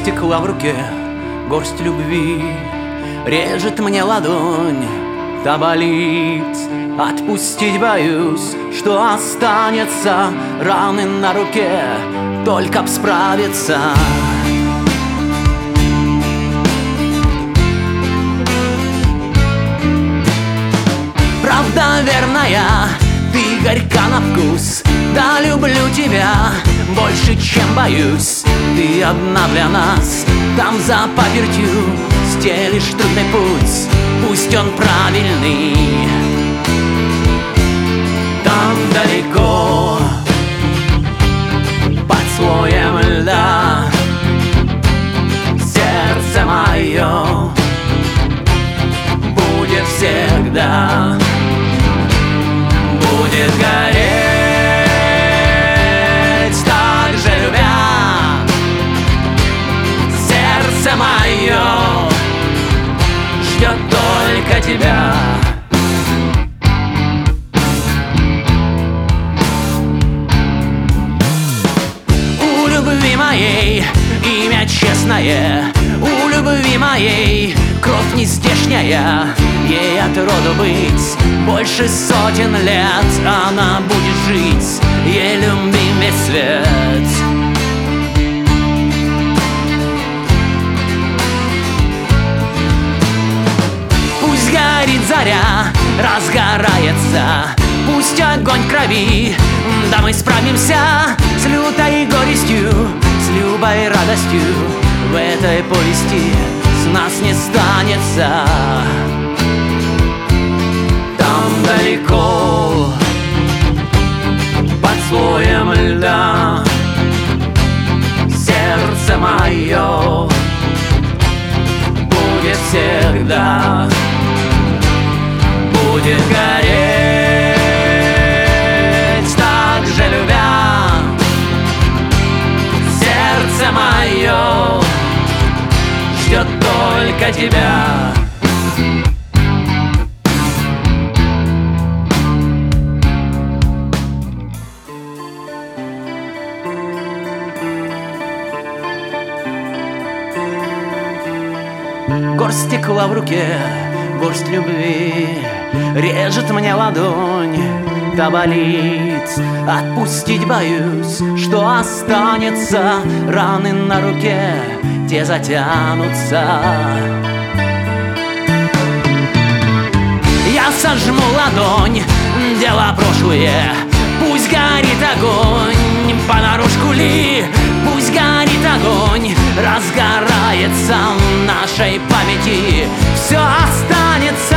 стекла в руке, горсть любви режет мне ладонь, та болит. Отпустить боюсь, что останется раны на руке, только б справиться. Правда верная, ты горька на вкус, да люблю тебя больше, чем боюсь. Ты одна для нас, там за папертью стелишь трудный путь, пусть он правильный. Там далеко, под слоем льда, сердце мое будет всегда, будет гореть, так же любя. Сердце мое ждет только тебя. У любви моей имя честное, у любви моей кровь не здешняя. Ей от роду быть больше сотен лет, она будет жить, ей любим весь свет. Пусть горит заря, разгорается, пусть огонь крови, да мы справимся с лютой горестью, с любой радостью. В этой повести с нас не станется. Там далеко, под слоем льда, сердце мое будет всегда, будет гореть, так же любя. Сердце мое ждет только тебя. Горсть стекла в руке, горсть любви режет мне ладонь, да болит. Отпустить боюсь, что останется, раны на руке, те затянутся. Я сожму ладонь, дела прошлые, пусть горит огонь, понарошку ли, пусть горит огонь, разгорается в нашей памяти, все останется.